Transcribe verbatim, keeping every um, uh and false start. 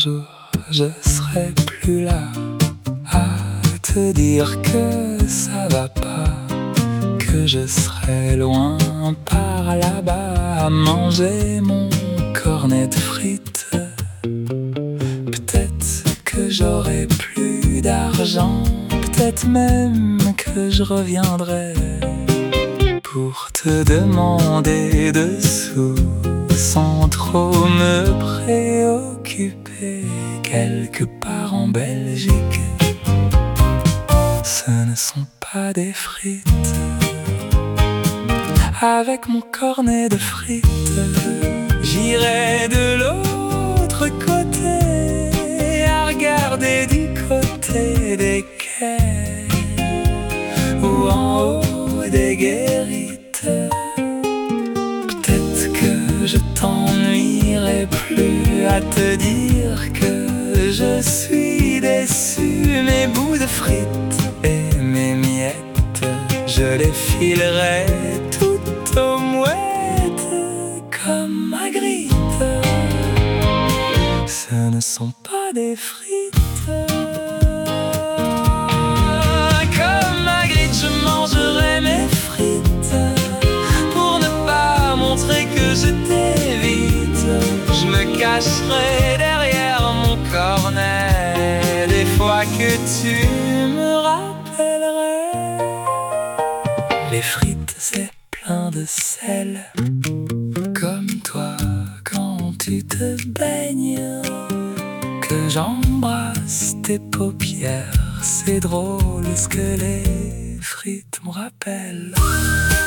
jour je serai plus là à te dire que ça va pas, que je serai loin par là-bas à manger mon cornet de frites. Peut-être que j'aurai plus d'argent, peut-être même que je reviendrai pour te demander dessous sans trop me préoccuper. Quelque part en Belgique, ce ne sont pas des frites. Avec mon cornet de frites, j'irai de l'autre côté à regarder du côté des quais ou en haut des guérites. Peut-être que je t'ennuierai plus à te dire que je suis déçu. Mes bouts de frites et mes miettes, je les filerai toutes aux mouettes comme Magritte. Ce ne sont pas des frites. Comme Magritte, je mangerai mes frites pour ne pas montrer que je t'évite. Je me cacherai derrière mon cornet des fois que tu me rappellerais. Les frites, c'est plein de sel, comme toi quand tu te baignes, que j'embrasse tes paupières. C'est drôle ce que les frites me rappellent.